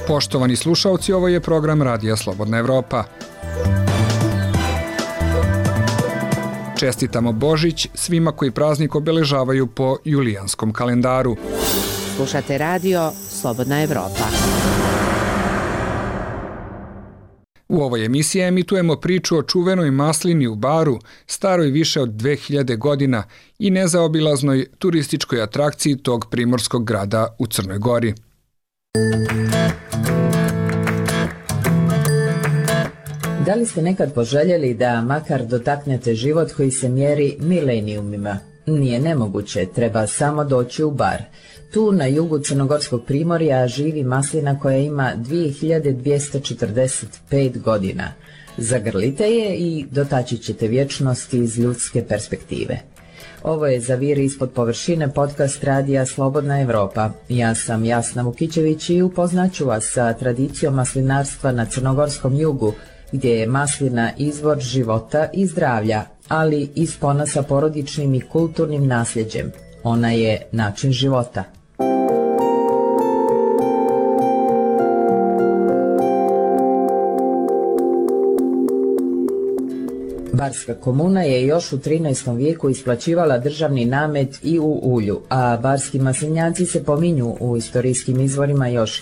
Poštovani slušaoci, ovo je program Radija Slobodna Evropa. Čestitamo Božić svima koji praznik obeležavaju po julijanskom kalendaru. Slušate radio Slobodna Evropa. U ovoj emisiji emitujemo priču o čuvenoj maslini u Baru, staroj više od 2000 godina i nezaobilaznoj turističkoj atrakciji tog primorskog grada u Crnoj Gori. Da li ste nekad poželjeli da makar dotaknete život koji se mjeri milenijumima? Nije nemoguće, treba samo doći u Bar. Tu na jugu Crnogorskog primorja živi maslina koja ima 2245 godina. Zagrlite je i dotaći ćete vječnost iz ljudske perspektive. Ovo je Za vir ispod površine podcast Radija Slobodna Evropa. Ja sam Jasna Vukićević i upoznaću vas sa tradicijom maslinarstva na crnogorskom jugu, gdje je maslina izvor života i zdravlja, ali i spona sa porodičnim i kulturnim nasljeđem. Ona je način života. Barska komuna je još u 13. vijeku isplaćivala državni namet i u ulju, a barski maslinjaci se pominju u istorijskim izvorima još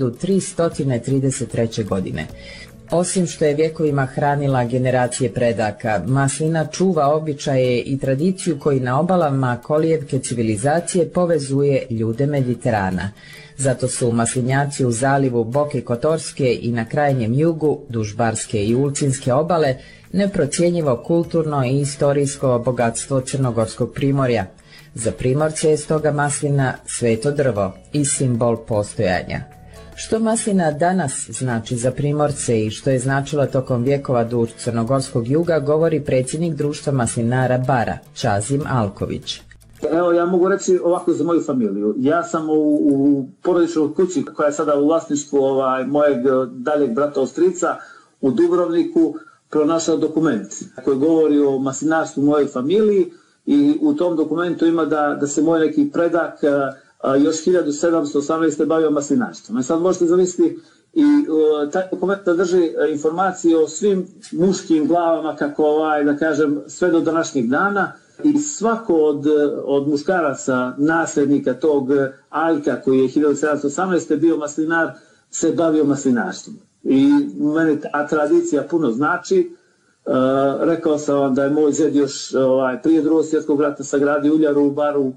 1333. godine. Osim što je vjekovima hranila generacije predaka, maslina čuva običaje i tradiciju koji na obalama kolijevke civilizacije povezuje ljude Mediterana. Zato su maslinjaci u zalivu Boke Kotorske i na krajnjem jugu, duž Barske i Ulcinske obale, neprocjenjivo kulturno i istorijsko bogatstvo Crnogorskog primorja. Za Primorce je stoga maslina sveto drvo i simbol postojanja. Što maslina danas znači za Primorce i što je značila tokom vjekova duž Crnogorskog juga, govori predsjednik društva maslinara Bara, Čazim Alković. Evo, ja mogu reći ovako za moju familiju. Ja sam u porodičnoj kući koja je sada u vlasništvu mojeg daljeg brata strica u Dubrovniku pronašao dokument koji govori o maslinarstvu mojoj familiji i u tom dokumentu ima da se moj neki predak još 1718. bavio maslinarstvom. I sad možete zamisliti i taj dokument drži informacije o svim muškim glavama kako da kažem sve do današnjeg dana i svako od muškaraca nasljednika tog Aljka koji je 1718. bio maslinar se bavio maslinarstvom. I meni ta tradicija puno znači. Rekao sam vam da je moj zed još prije Drugog svjetskog rata sagradio uljaru u Baru.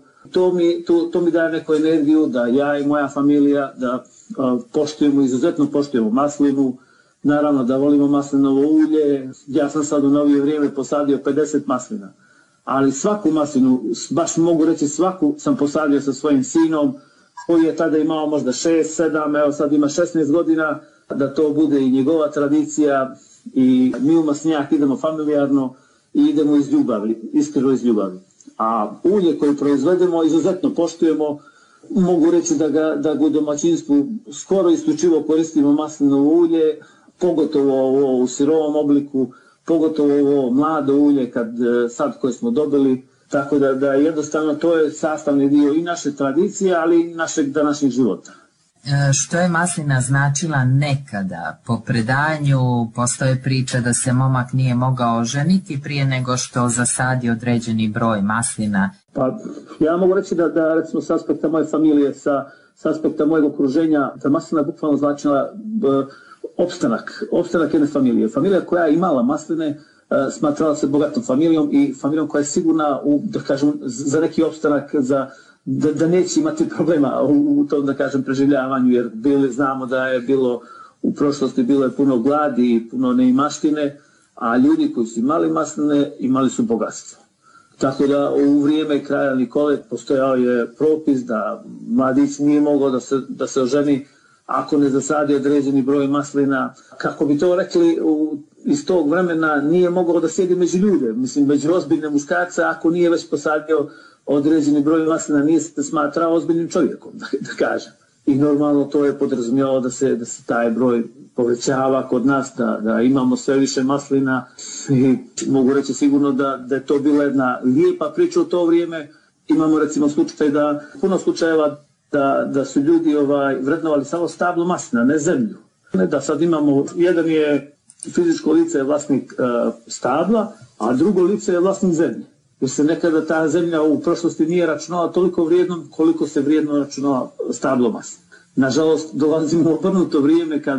To mi daje neku energiju da ja i moja familija da izuzetno poštujemo maslinu, naravno da volimo maslinovo ulje. Ja sam sad u novije vrijeme posadio 50 maslina, ali svaku maslinu, baš mogu reći svaku, sam posadio sa svojim sinom koji je tada imao možda 6, 7, evo sad ima 16 godina, da to bude i njegova tradicija i mi u maslinjak idemo familijarno i idemo iz ljubavi, iskreno iz ljubavi. A ulje koje proizvedemo izuzetno poštujemo, mogu reći da ga u domaćinstvu skoro isključivo koristimo maslinovo ulje, pogotovo u sirovom obliku, pogotovo ovo mlado ulje sad koje smo dobili, tako da jednostavno to je sastavni dio i naše tradicije, ali i našeg današnjeg života. Što je maslina značila nekada? Po predanju postoje priče da se momak nije mogao ženiti prije nego što zasadi određeni broj maslina. Pa ja mogu reći da recimo s aspekta moje familije, s aspekta mojeg okruženja, da maslina bukvalno značila opstanak jedne familije. Familija koja je imala masline smatrala se bogatom familijom i familijom koja je sigurna da kažem, za neki opstanak, da neće imati problema u tom, da kažem, preživljavanju, jer znamo da je bilo u prošlosti bilo je puno gladi i puno neimaštine, a ljudi koji su imali masline imali su bogatstvo. Tako da u vrijeme kralja Nikole postojao je propis da mladić nije mogao da se oženi ako ne zasadi određeni broj maslina. Kako bi to rekli, iz tog vremena nije mogao da sjedi među ljude, među ozbiljne muškarce, ako nije već posadio određeni broj maslina, nije se smatrao ozbiljnim čovjekom, da kažem. I normalno to je podrazumijevalo da se taj broj povećava kod nas, da imamo sve više maslina i mogu reći sigurno da je to bila jedna lijepa priča u to vrijeme. Imamo recimo slučaj puno slučajeva da su ljudi vrednovali samo stablo maslina, ne zemlju. Ne da sad imamo, jedan je fizičko lice je vlasnik stabla, a drugo lice je vlasnik zemlje. Jer se nekada ta zemlja u prošlosti nije računala toliko vrijednom koliko se vrijedno računala stablo maslina. Nažalost, dolazimo u obrnuto vrijeme kad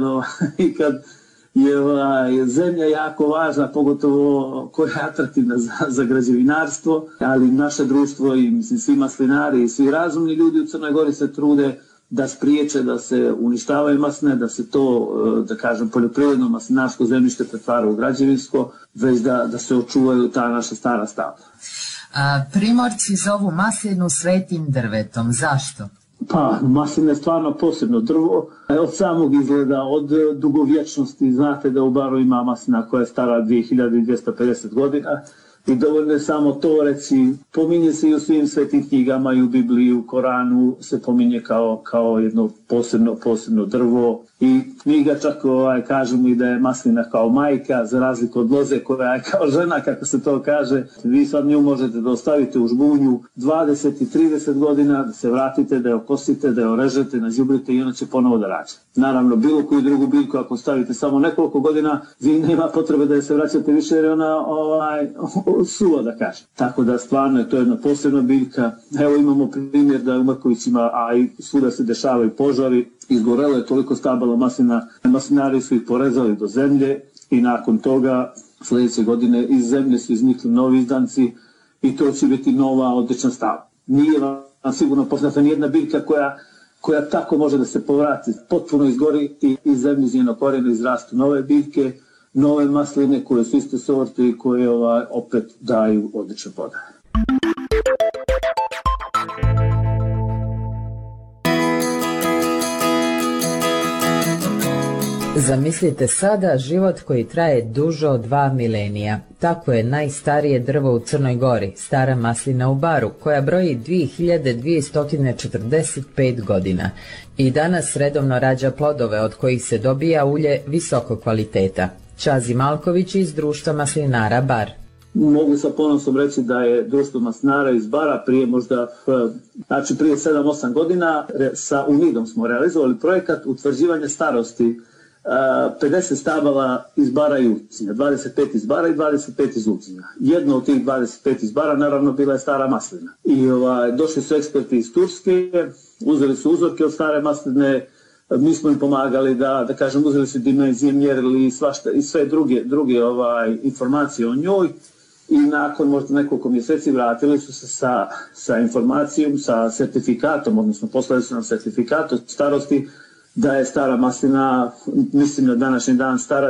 je zemlja jako važna, pogotovo koja je atraktivna za građevinarstvo, ali naše društvo i svi maslinari i svi razumni ljudi u Crnoj Gori se trude da spriječe da se uništavaju masline, da se to, da kažem, poljoprivredno maslinarsko zemljište pretvara u građevinsko, već da se očuvaju ta naša stara stabla. Primorci zovu maslinu svetim drvetom. Zašto? Pa, maslina je stvarno posebno drvo. Od samog izgleda, od dugovječnosti, znate da u Baru ima maslina koja je stara 2250 godina. I dovoljno je samo to reći, pominje se i u svim svetim knjigama i u Bibliji, u Koranu se pominje kao jedno posebno drvo. I knjiga čak kaže mi da je maslina kao majka, za razliku od loze koja je kao žena, kako se to kaže. Vi sad nju možete da ostavite u žbunju 20 i 30 godina, da se vratite, da je okosite, da je orežete, nađubrite i ona će ponovo da rađe. Naravno, bilo koju drugu biljku ako stavite samo nekoliko godina, vi nema potrebe da je se vraćate više jer je ona suva, da kaže. Tako da stvarno je to jedna posebna biljka. Evo imamo primjer da u Mrkovićima, a i svuda se dešavaju požari, izgorelo je toliko stabala maslina, maslinari su ih porezali do zemlje i nakon toga sljedeće godine iz zemlje su iznikli novi izdanci i to će biti nova odlična stabla. Nije vam sigurno poznata nijedna biljka koja tako može da se povrati, potpuno izgori i iz zemlje, iz njenog korijena izrastu nove biljke, nove masline koje su iste sorte i koje opet daju odlične plodove. Zamislite sada život koji traje duže od 2 milenija. Tako je najstarije drvo u Crnoj Gori, stara maslina u Baru, koja broji 2245 godina. I danas redovno rađa plodove od kojih se dobija ulje visokog kvaliteta. Čazi Malković iz društva maslinara Bar. Mogu sa ponosom reći da je društvo maslinara iz Bara prije 7-8 godina sa UNID-om smo realizovali projekat utvrđivanja starosti 50 stabala iz Bara i Ulcinja, 25 iz Bara i 25 iz Ulcinja. Jedno od tih 25 iz Bara naravno bila je stara maslina. I došli su eksperti iz Turske, uzeli su uzorke od stare masline, mi smo im pomagali da kažem, uzeli su dimenzije, mjerili i sve druge informacije o njoj i nakon možda nekoliko mjeseci vratili su se sa informacijom, sa sertifikatom, odnosno poslali su nam sertifikat od starosti da je stara maslina, mislim na današnji dan, stara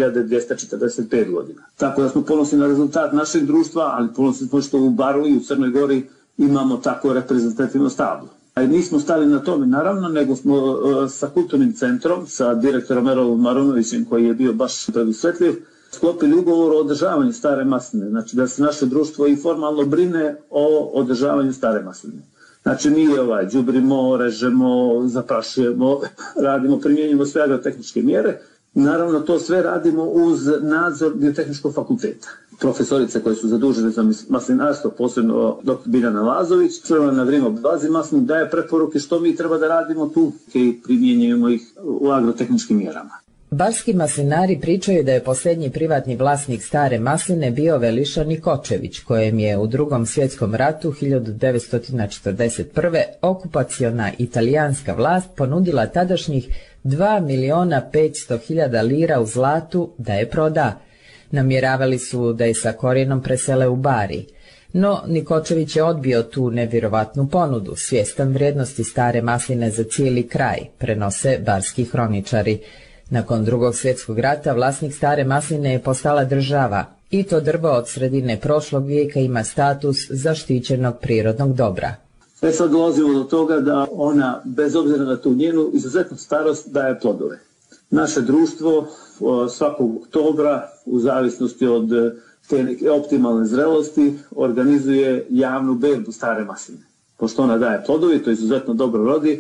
2245 godina. Tako da smo ponosni na rezultat našeg društva, ali ponosni smo što u Baru i u Crnoj Gori imamo tako reprezentativno stablo. Nismo stali na tome, naravno, nego smo sa kulturnim centrom, sa direktorom Erolom Marunovićem, koji je bio baš predusvetljiv, sklopili ugovor o održavanju stare masline. Znači da se naše društvo i formalno brine o održavanju stare masline. Znači mi đubrimo, režemo, zaprašujemo, radimo, primjenjujemo sve agrotehničke mjere. Naravno to sve radimo uz nadzor Biotehničkog fakulteta. Profesorice koje su zadužene za maslinarstvo, posebno dr. Biljana Lazović, crvena na vrijeme obilazi maslinu, daje preporuke što mi treba da radimo tu i primjenjujemo ih u agrotehničkim mjerama. Barski maslinari pričaju da je posljednji privatni vlasnik stare masline bio Veliša Nikočević, kojem je u Drugom svjetskom ratu 1941. okupaciona italijanska vlast ponudila tadašnjih 2.500.000 lira u zlatu da je proda. Namjeravali su da je sa korijenom presele u Bari. No, Nikočević je odbio tu nevjerovatnu ponudu, svjestan vrijednosti stare masline za cijeli kraj, prenose barski hroničari. Nakon Drugog svjetskog rata vlasnik stare masline je postala država i to drvo od sredine prošlog vijeka ima status zaštićenog prirodnog dobra. Sad dolazimo do toga da ona, bez obzira na tu njenu izuzetnu starost, daje plodove. Naše društvo svakog oktobra, u zavisnosti od te neke optimalne zrelosti, organizuje javnu berbu stare masline. Pošto ona daje plodovi, to izuzetno dobro rodi,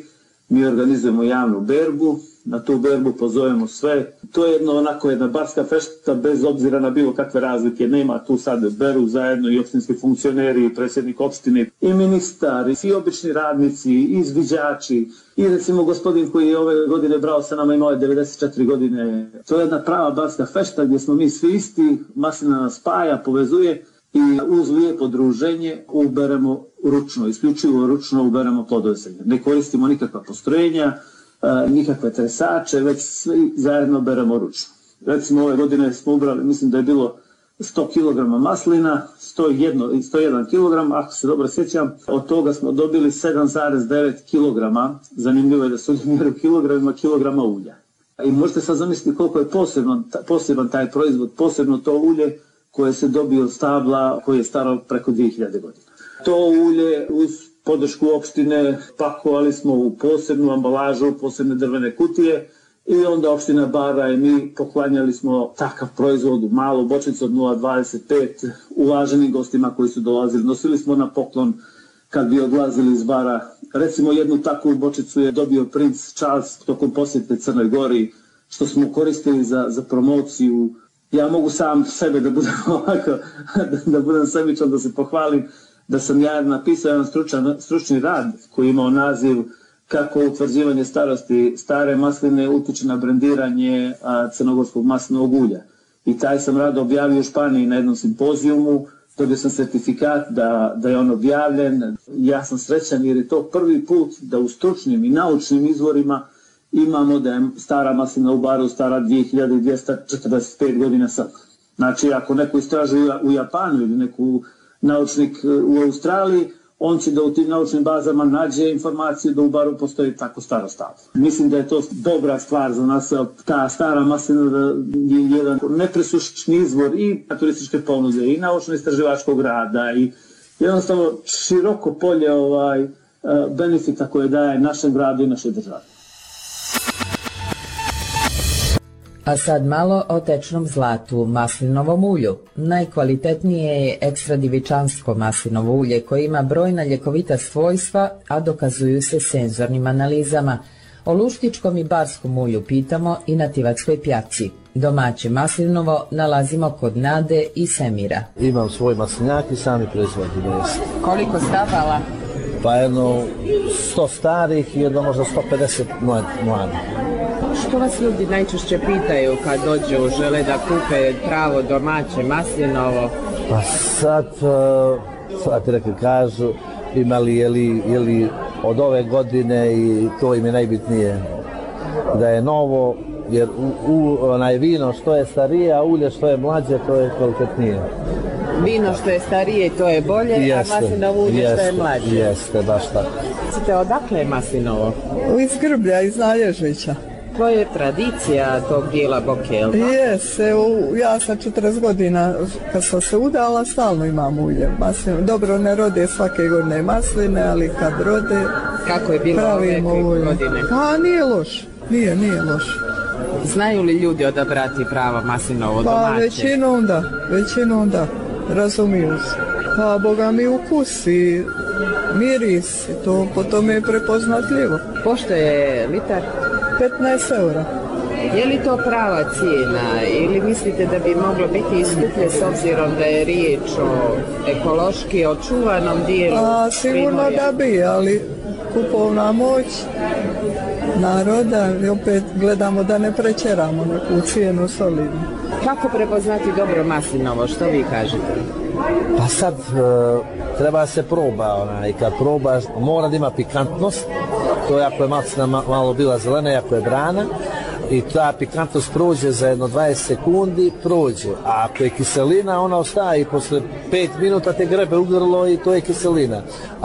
Mi organizujemo javnu berbu, na tu berbu pozovemo sve. To je jedna barska fešta bez obzira na bilo kakve razlike. Nema tu sad beru zajedno i opštinski funkcioneri, i predsjednik opštine, i ministar, i obični radnici, i izviđači, i recimo gospodin koji je ove godine brao sa nama, imao je 94 godine. To je jedna prava barska fešta gdje smo mi svi isti, maslina nas spaja, povezuje i uz lijepo druženje uberemo ručno, isključivo ručno uberemo plodove semena. Ne koristimo nikakva postrojenja, nikakve tresače, već svi zajedno beremo ručno. Recimo ove godine smo ubrali, mislim da je bilo 100 kg maslina, 101 kg, ako se dobro sjećam, od toga smo dobili 7,9 kg, zanimljivo je da su mjeru kilograma ulja. I možete sad zamisliti koliko je poseban taj proizvod, posebno to ulje koje se dobije od stabla koje je staro preko 2000 godina. To ulje uz podršku opštine pakovali smo u posebnu ambalažu, posebne drvene kutije i onda opština bara i mi poklanjali smo takav proizvod u malu bočicu od 0,25 uvaženim gostima koji su dolazili. Nosili smo na poklon kad bi odlazili iz bara. Recimo jednu takvu bočicu je dobio princ Charles tokom posjete Crnoj Gori, što smo koristili za promociju. Ja mogu sam sebe da budem ovako, da budem sebičan, da se pohvalim, da sam ja napisao jedan stručni rad koji imao naziv kako utvrđivanje starosti stare masline utiče na brendiranje crnogorskog maslinovog ulja. I taj sam rad objavio u Španiji na jednom simpozijumu, dobio sam certifikat da je on objavljen. Ja sam srećan jer je to prvi put da u stručnim i naučnim izvorima imamo da je stara maslina u Baru stara 2245 godina sad. Znači ako neko istražuje u Japanu ili neku naučnik u Australiji, on će da u tim naučnim bazama nađe informaciju da u Baru postoji tako staro stablo. Mislim da je to dobra stvar za nas, ta stara maslina je jedan nepresušni izvor i turističke ponude i naučno-istraživačkog rada i jednostavno široko polje benefita koje daje našem gradu i našoj državi. A sad malo o tečnom zlatu, maslinovom ulju. Najkvalitetnije je ekstra divičansko maslinovo ulje koje ima brojna ljekovita svojstva, a dokazuju se senzornim analizama. O luštičkom i barskom ulju pitamo i na Tivatskoj pjaci. Domaće maslinovo nalazimo kod Nade i Semira. Imam svoj maslinjak i sami proizvodim. Koliko stabala? Pa jedno 100 starih i jedno možda 150 mladih. Što vas ljudi najčešće pitaju kad dođu, žele da kupe pravo domaće maslinovo? Pa sad rekli kažu, imali je li od ove godine i to im je najbitnije da je novo, jer vino što je starije, a ulje što je mlađe, to je kvalitetnije. Vino što je starije, to je bolje, a maslinovo ulje što je mlađe. Jeste, baš tako. Odakle je maslinovo? Iz Grblja, iz Nalježića. To je tradicija tog dijela Boke, jel' da? Jes, ja sam 40 godina kad sam se udala, stalno imam ulje maslinovo. Dobro, ne rode svake godine masline, ali kad rode, kako je bilo ove godine? Pa nije loš, nije loš. Znaju li ljudi odabrati pravo maslinovo domaće? Pa većinom da, razumiju se. Pa boga mi ukus i miris, to po tome je prepoznatljivo. Pošto je litar? 15 eura. Je li to prava cijena ili mislite da bi moglo biti i skuplje s obzirom da je riječ o ekološki očuvanom dijelu? Sigurno da bi, ali kupovna moć naroda i opet gledamo da ne prećeramo neku cijenu solidnu. Kako prepoznati dobro maslinovo, što vi kažete? Pa sad treba se proba, i kad probaš mora da ima pikantnost, to je ako je maslina malo bila zelena i ako je brana, i ta pikantnost prođe za jedno 20 sekundi, prođe, a ako je kiselina ona ostaje i posle 5 minuta te grebe u grlo i to je kiselina,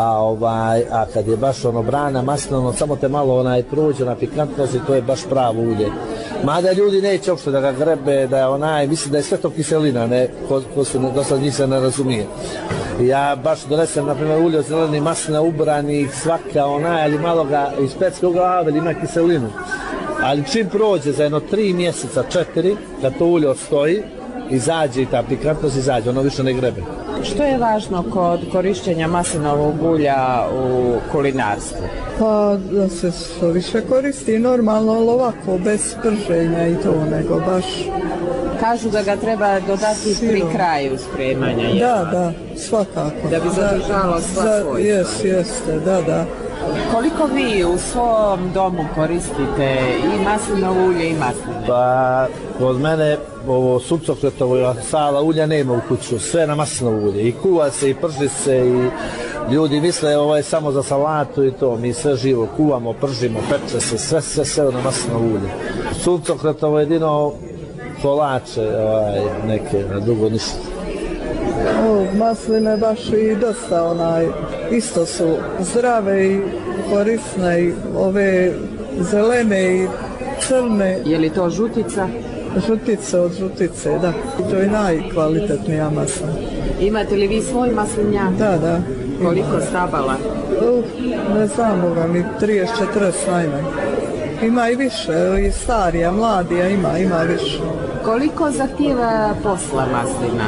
a kad je baš brana maslina, samo te malo prođe na pikantnost i to je baš pravo ulje. Mada ljudi neće uopšte da ga grebe, da je mislim da je sve to kiselina, ko se do sad njih se ne razumije. Ja baš donesem, na primjer, ulje od zeleni maslina ubrani, svaka ali malo ga iz pecke u glavi ima kiselinu. Ali čim prođe za jedno 3 mjeseca, 4, kad to ulje odstoji, izađe i ta pikantnost izađe, ono više ne grebe. Što je važno kod korištenja maslinovog ulja u kulinarstvu? Pa da se što više koristi normalno, ali ovako bez prženja i to, nego baš... Kažu da ga treba dodati pri kraju spremanja. Da, svakako. Da bi zadržalo sva svojstva. Jeste, da. Koliko vi u svom domu koristite i maslinovo ulje i masline? Pa, kod mene ovo suncokretovo sala ulja nema u kuću, sve na maslinovo ulje. I kuva se, i prži se, i ljudi misle ovo je samo za salatu i to. Mi sve živo kuvamo, pržimo, peče se, sve na maslinovo ulje. Suncokretovo jedino kolače neke, na drugo ništa. Masline baš i dosta isto su zdrave i korisne, i ove zelene i crne. Je li to žutica? Žutice od žutice, da. To je najkvalitetnija maslina. Imate li vi svoj maslinjak? Da. Koliko stabala? Ne znam, Boga mi 30-40 najmanje. Ima i više, i starija, mladija, ima više. Koliko zahtijeva posla maslina?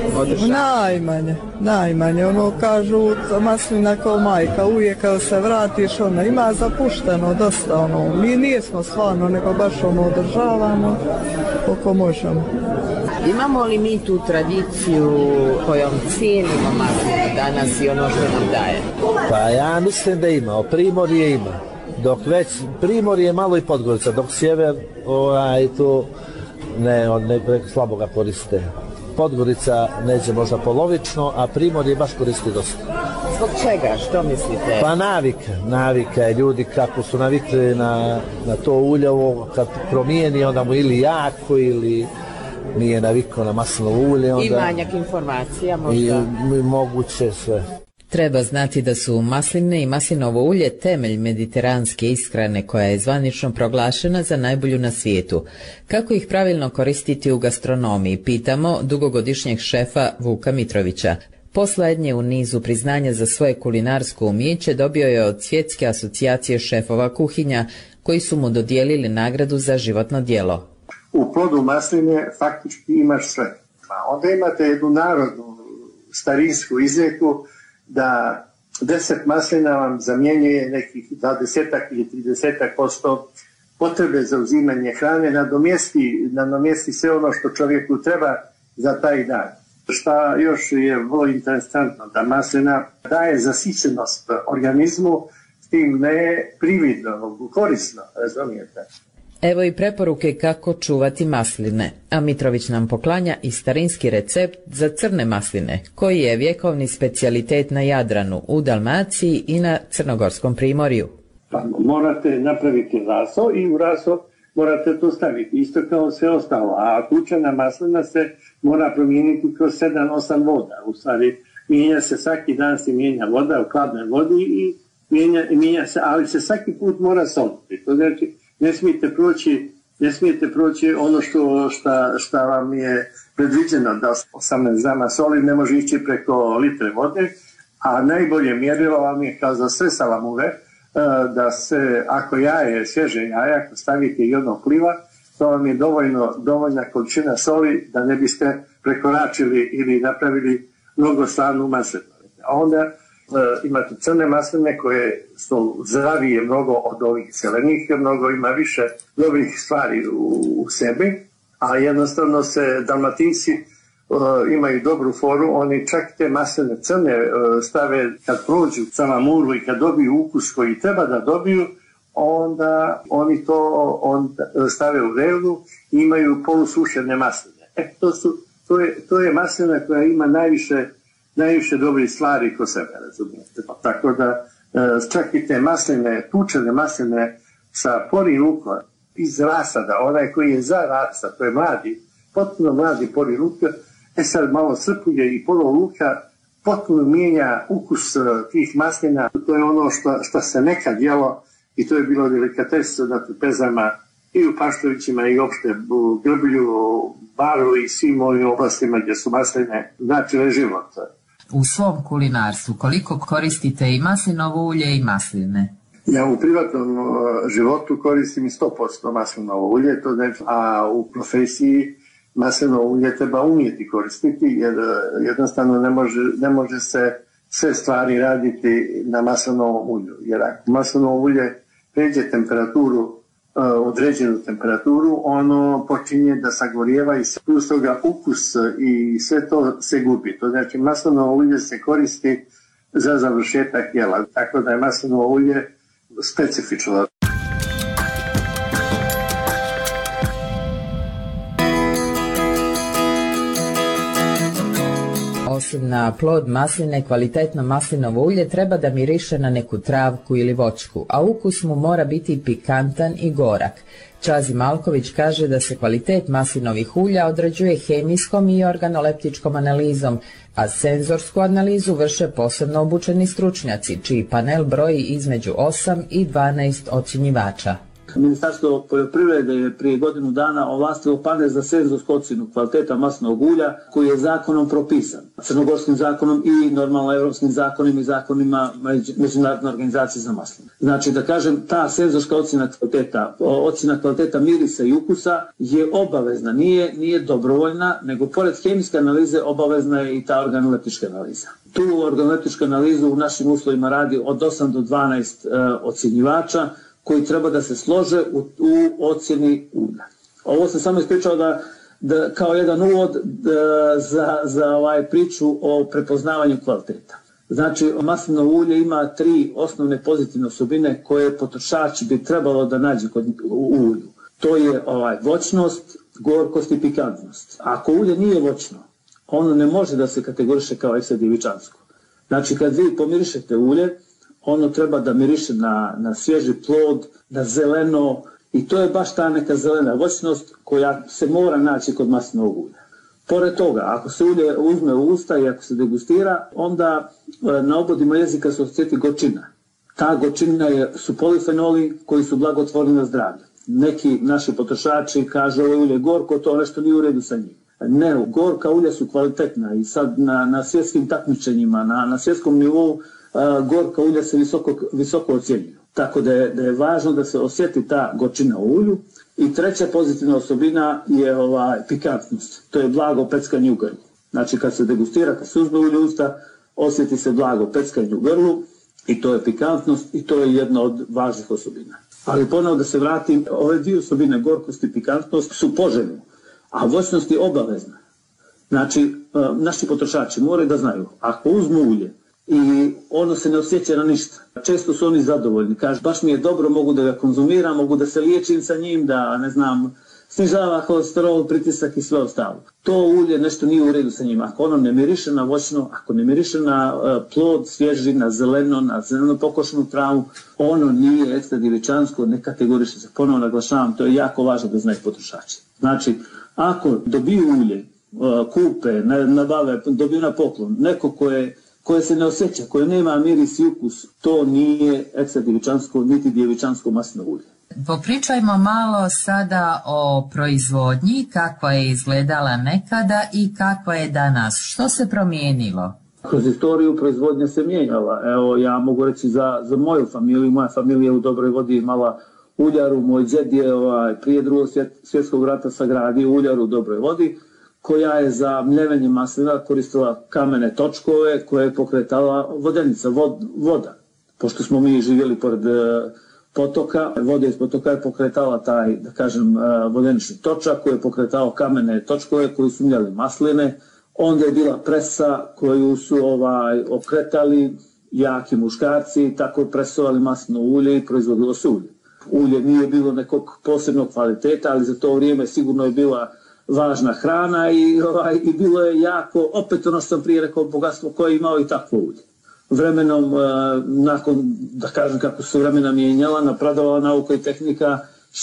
Najmanje, ono kažu maslina kao majka, uvijek kada se vratiš, ona ima zapušteno dosta, mi nismo stvarno, nego baš održavamo koliko možemo. Imamo li mi tu tradiciju kojom cijenimo maslinu danas i ono što nam daje? Pa ja mislim da ima, Primorje ima, dok već Primorje malo i Podgorica, dok sjever to ne preko slabo ga koriste. Podgorica neće možda polovično, a Primorje baš koristi dosta. Zbog čega? Što mislite? Pa navika je, ljudi kako su navikli na to ulje, ovo kad promijeni onda mu ili jako ili nije navikao na maslinovo ulje. I manjak informacija možda. I moguće sve. Treba znati da su masline i maslinovo ulje temelj mediteranske ishrane koja je zvanično proglašena za najbolju na svijetu. Kako ih pravilno koristiti u gastronomiji, pitamo dugogodišnjeg šefa Vuka Mitrovića. Poslednje u nizu priznanja za svoje kulinarsko umijeće dobio je od Svjetske asocijacije šefova kuhinja, koji su mu dodijelili nagradu za životno djelo. U plodu masline faktički imaš sve. Onda imate jednu narodnu starinsku izreku da 10 maslina vam zamjenjuje nekih 20 ili 30% potrebe za uzimanje hrane, nadomjesti sve ono što čovjeku treba za taj dan. Šta još je vrlo interesantno, da maslina daje zasićenost organizmu, s tim ne prividno, korisno, razumijete. Evo i preporuke kako čuvati masline, a Mitrović nam poklanja i starinski recept za crne masline, koji je vjekovni specijalitet na Jadranu, u Dalmaciji i na Crnogorskom primorju. Pa morate napraviti raso i u raso morate to staviti, isto kao sve ostalo, a kućana maslina se mora promijeniti kroz 7-8 voda. U stvari, mijenja se svaki dan, se mijenja voda u hladnoj vodi i mijenja se, ali se svaki put mora soliti. To znači, ne smijete proći ono što vam je predviđeno, da 18 grama soli ne može ići preko litre vode, a najbolje mjerilo vam je kao za sve salamure, da se, ako svježe jaje, ako stavite i ono pliva, to vam je dovoljna količina soli da ne biste prekoračili ili napravili mnogo slavnu maslinu. A onda imate crne masline koje su zdravije mnogo od ovih zelenih, mnogo ima više dobrih stvari u sebi, a jednostavno se Dalmatinci imaju dobru foru, oni čak te masline crne stave kad prođu salamuru i kad dobiju ukus koji treba da dobiju, onda oni to stave u vrelu i imaju polusušene masline. To je maslina koja ima najviše dobrih stvari ko sebe, razumijete. Tako da čak i te masline, tučene masline sa pori luka iz rasada, onaj koji je za rasad, to je potpuno mladi pori luka, sad malo srpulje i polo luka, potpuno mijenja ukus tih maslina. To je ono što se nekad jelo i to je bilo delikatesa na trpezama i u Paštovićima i uopšte u Grblju, Baru i svim ovim oblastima gdje su masline značile život. U svom kulinarstvu koliko koristite i maslinovo ulje i masline? Ja u privatnom životu koristim i 100% maslinovo ulje, a u profesiji maslinovo ulje treba umjeti koristiti, jer jednostavno ne može se sve stvari raditi na maslinovom ulju. Jer ako maslinovo ulje pređe temperaturu, određenu temperaturu, ono počinje da sagorijeva i plus toga ukus i sve to se gubi. To znači maslinovo ulje se koristi za završetak jela, tako da je maslinovo ulje specifično. Osim na plod masline, kvalitetno maslinovo ulje treba da miriše na neku travku ili voćku, a ukus mu mora biti pikantan i gorak. Čazi Malković kaže da se kvalitet maslinovih ulja određuje hemijskom i organoleptičkom analizom, a senzorsku analizu vrše posebno obučeni stručnjaci, čiji panel broji između 8 i 12 ocjenjivača. Ministarstvo poljoprivrede je prije godinu dana ovlastilo panel za senzorsku ocjenu kvaliteta maslinovog ulja koji je zakonom propisan. Crnogorskim zakonom i normalno evropskim zakonima i zakonima Međunarodne organizacije za masline. Znači da kažem, ta senzorska ocjena kvaliteta mirisa i ukusa je obavezna, nije dobrovoljna, nego pored hemijske analize obavezna je i ta organoleptička analiza. Tu organoleptičku analizu u našim uslovima radi od 8 do 12 ocjenjivača koji treba da se slože u ocjeni ulja. Ovo sam samo ispričao da kao jedan uvod za priču o prepoznavanju kvaliteta. Znači, maslinovo ulje ima 3 osnovne pozitivne osobine koje potrošač bi trebalo da nađe u ulju. To je voćnost, gorkost i pikantnost. Ako ulje nije voćno, ono ne može da se kategoriše kao ekstra djevičansko. Znači, kad vi pomirišete ulje, ono treba da miriše na svježi plod, na zeleno, i to je baš ta neka zelena voćnost koja se mora naći kod maslinovog ulja. Pored toga, ako se ulje uzme u usta i ako se degustira, onda na obodima jezika se osjeti gorčina. Ta gorčina su polifenoli koji su blagotvorni na zdravlje. Neki naši potrošači kažu ovo ulje gorko, to nešto nije u redu sa njim. Ne, gorka ulja su kvalitetna i sad na svjetskim takmičenjima, na svjetskom nivou, gorka ulja se visoko ocjenjuju. Tako da je važno da se osjeti ta gorčina u ulju. I treća pozitivna osobina je pikantnost. To je blago peckanje u grlu. Znači kad se degustira, kad se uzme ulje u usta, osjeti se blago peckanje u grlu i to je pikantnost i to je jedna od važnih osobina. Ali ponovo da se vratim, ove dvije osobine, gorkost i pikantnost, su poželjne, a voćnost je obavezna. Znači, naši potrošači moraju da znaju, ako uzmu ulje i ono se ne osjeća na ništa, često su oni zadovoljni, kažu baš mi je dobro, mogu da ga konzumiram, mogu da se liječim sa njim, da snižava holesterol, pritisak i sve ostalo. To ulje nešto nije u redu sa njim. Ako ono ne miriše na voćno, ako ne miriše na plod svježi, na zeleno pokošenu travu, ono nije ekstra djevičansko, ne kategoriše se. Ponovno naglašavam, to je jako važno da znaju potrošači. Znači, ako dobiju ulje, kupe, nabave, dobiju na poklon, neko koje se ne osjeća, koje nema miris i ukus, to nije ekstra djevičansko, niti djevičansko maslinovo ulje. Popričajmo malo sada o proizvodnji, kakva je izgledala nekada i kakva je danas. Što se promijenilo? Kroz istoriju proizvodnja se mijenjala. Evo, ja mogu reći za moju familiju. Moja familija u Dobroj Vodi imala uljaru. Moj djed je prije Drugog svjetskog rata sagradio uljaru u Dobroj Vodi, koja je za mljevenje maslina koristila kamene točkove koje je pokretala vodenica, voda. Pošto smo mi živjeli pored potoka, voda iz potoka je pokretala taj, da kažem, vodenični točak koji je pokretao kamene točkove koji su mljeli masline. Onda je bila presa koju su okretali jaki muškarci, tako presovali maslinovo ulje i proizvodilo se ulje. Ulje nije bilo nekog posebnog kvaliteta, ali za to vrijeme sigurno je bila važna hrana i bilo je jako, opet ono što sam prije rekao, bogatstvo koje je imao i takvo ulje. Vremenom, nakon, da kažem kako su vremena mijenjala, napredovala nauka i tehnika,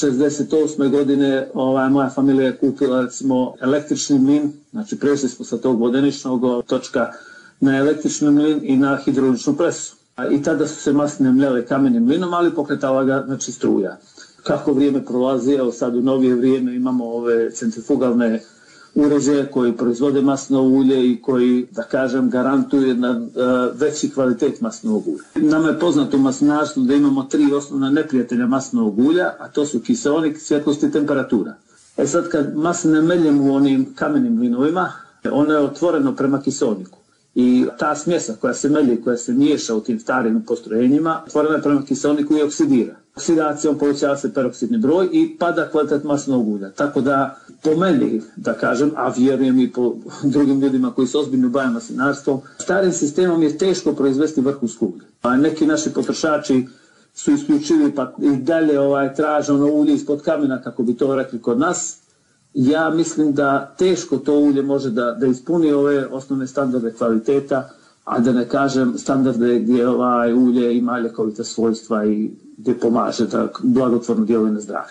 68. godine moja familija je kupila recimo električni mlin, znači prešli smo sa tog vodeničnog točka na električni mlin i na hidrauličnu presu. I tada su se masline mljele kamenim mlinom, ali pokretala ga znači struja. Kako vrijeme prolazi, evo sad u novije vrijeme imamo ove centrifugalne uređaje koji proizvode maslinovo ulje i koji, da kažem, garantuju jedan veći kvalitet maslinovog ulja. Nama je poznato u maslinarstvu da imamo 3 osnovna neprijatelja maslinovog ulja, a to su kiseonik, svjetlost i temperatura. Sad kad masline meljem u onim kamenim mlinovima, ono je otvoreno prema kiseoniku. I ta smjesa koja se melje, koja se miješa u tim starim postrojenjima, otvorena je prema kiseoniku i oksidira. Oksidacijom povećava se peroksidni broj i pada kvalitet maslinovog ulja. Tako da po meni, da kažem, a vjerujem i po drugim ljudima koji se ozbiljno bave maslinarstvom, starim sistemom je teško proizvesti vrhunsko ulje. A neki naši potrošači su isključivi pa i dalje traže ono ulje ispod kamena, kako bi to rekli kod nas. Ja mislim da teško to ulje može da ispuni ove osnovne standarde kvaliteta, a da ne kažem standarde gdje ulje ima ljekovita svojstva i gdje pomaže da blagotvorno djeluje na zdravlje.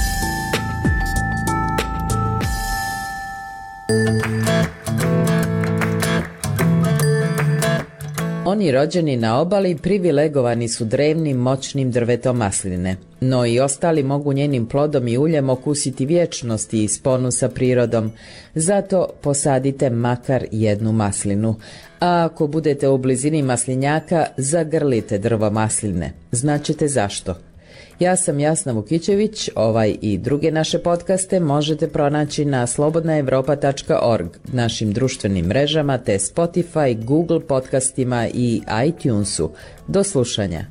Oni rođeni na obali privilegovani su drevnim moćnim drvetom masline, no i ostali mogu njenim plodom i uljem okusiti vječnosti i sponu sa prirodom. Zato posadite makar jednu maslinu. A ako budete u blizini maslinjaka, zagrlite drvo masline. Znaćete zašto. Ja sam Jasna Vukićević, ovaj i druge naše podcaste možete pronaći na slobodnaevropa.org, našim društvenim mrežama te Spotify, Google podcastima i iTunesu. Do slušanja.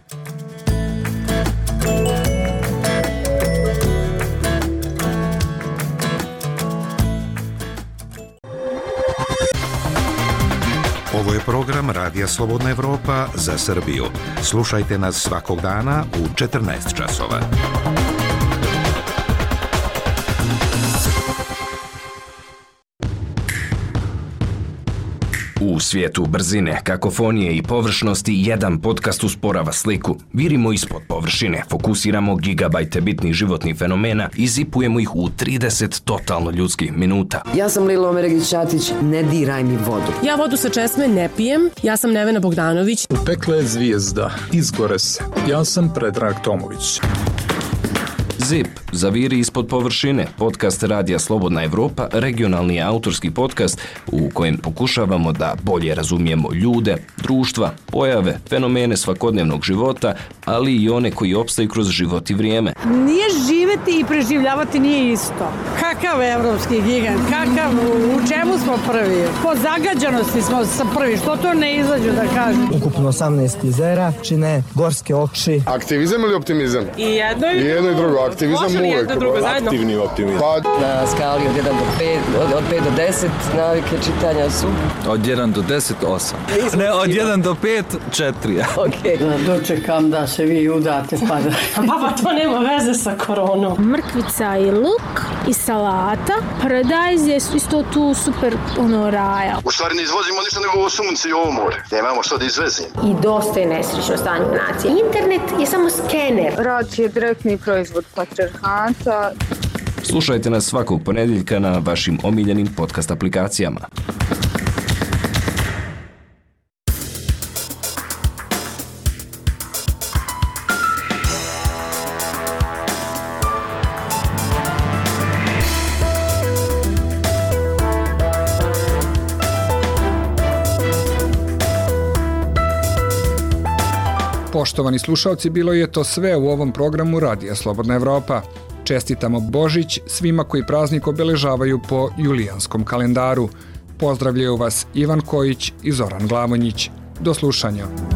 Ovo je program Radija Slobodna Evropa za Srbiju. Slušajte nas svakog dana u 14 časova. U svijetu brzine, kakofonije i površnosti jedan podcast usporava sliku. Virimo ispod površine, fokusiramo gigabajte bitnih životnih fenomena i zipujemo ih u 30 totalno ljudskih minuta. Ja sam Lilo Omeregić-Ćatić, ne diraj mi vodu. Ja vodu sa česme ne pijem, ja sam Nevena Bogdanović. Upekla je zvijezda, izgore se. Ja sam Predrag Tomović. ZIP, zaviri ispod površine, podcast Radija Slobodna Evropa, regionalni autorski podcast u kojem pokušavamo da bolje razumijemo ljude, društva, pojave, fenomene svakodnevnog života, ali i one koji opstaju kroz život i vrijeme. Nije živeti i preživljavati nije isto. Kakav evropski gigant, kakav, u čemu smo prvi? Po zagađenosti smo prvi, što to ne izađu da kažem? Ukupno 18 jezera, čine gorske oči. Aktivizam ili optimizam? I jedno i drugo. Aktivizam uvijek. Aktivni optimizam. Na skali od 1 do 5, od 5 do 10 navike čitanja su? Od 1 do 10, 8. Ne, od 1 do 5, 4. Ok. Dočekam da se vi udate pa da... Pa to nema veze sa koronom. Mrkvica i luk i salata. Paradajz je isto tu super raja. U stvari ne izvozimo ništa nego ovo sunce i ovo more. Nemamo što da izvezimo. I dosta je nesrećno stanje u naciji. Internet je samo skener. Rad je direktni proizvod patrijarhata. Slušajte nas svakog ponedjeljka na vašim omiljenim podcast aplikacijama. Poštovani slušalci, bilo je to sve u ovom programu Radija Slobodna Evropa. Čestitamo Božić svima koji praznik obeležavaju po julijanskom kalendaru. Pozdravljaju vas Ivan Kojić i Zoran Glavonjić. Do slušanja.